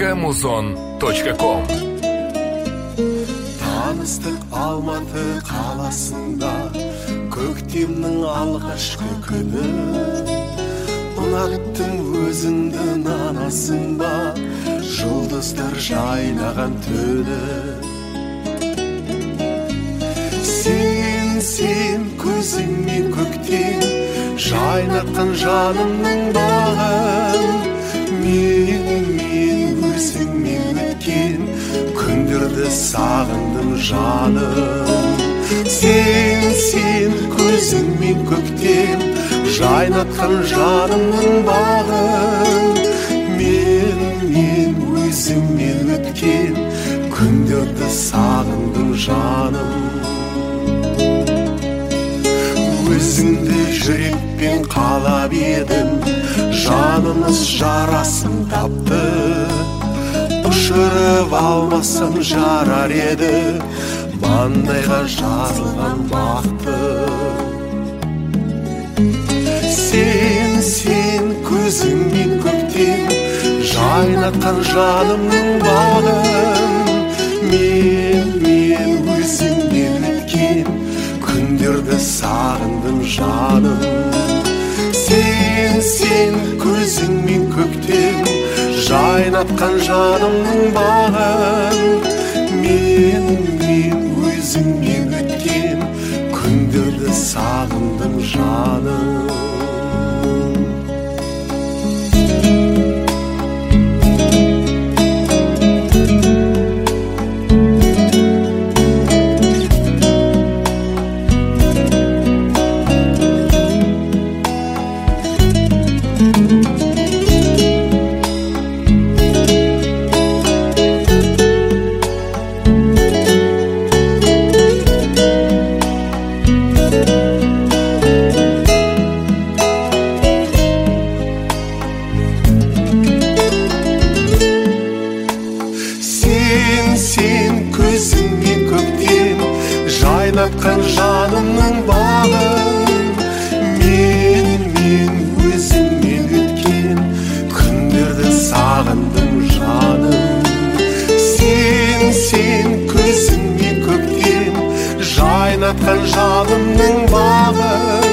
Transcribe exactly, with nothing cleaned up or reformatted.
точка музон точка ком. Таныстық Алматы қаласында көктемнің алғашқы күні. Ұнаттым өзіңді нанасың ба, жұлдыздар жайнаған түні. Сен, сен көзіңмен көктем жайнатқан жанымның бағын. Мен, мен өзіңмен өткен күндерді сағындым жаным. Сен, сен көзіңмен көктем жайнатқан жанымның бағын. Мен, мен өзіңмен өткен күндерді сағындым жаным. Өзіңді жүрекпен қалап едім, жанымыз жарасын тапты. Ұшырып алмасам жарар еді маңдайға жазылған бақты. Сен, сен көзіңмен көктем жайнатқан жанымның бағын. Мен, мен өзіңмен өткен күндерді сағындым жаным. Сен, сен көзіңмен көктем жайнатқан жанымның бағын. Мен, мен өзіңмен өткен күндерді сағындым жаным. Жайнатқан жанымның бағын. Мен, мен өзіңмен өткен күндерді сағындым жаным. Сен, сен көзіңмен көктем жайнатқан жанымның бағын.